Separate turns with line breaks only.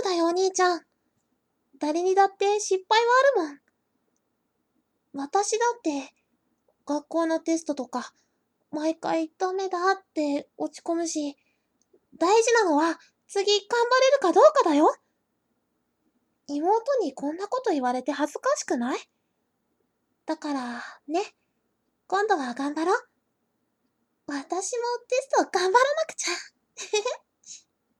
だよお兄ちゃん。誰にだって失敗はあるもん。私だって、学校のテストとか、毎回ダメだって落ち込むし、大事なのは次頑張れるかどうかだよ。妹にこんなこと言われて恥ずかしくない？だから、ね、今度は頑張ろう。私もテスト頑張らなくちゃ。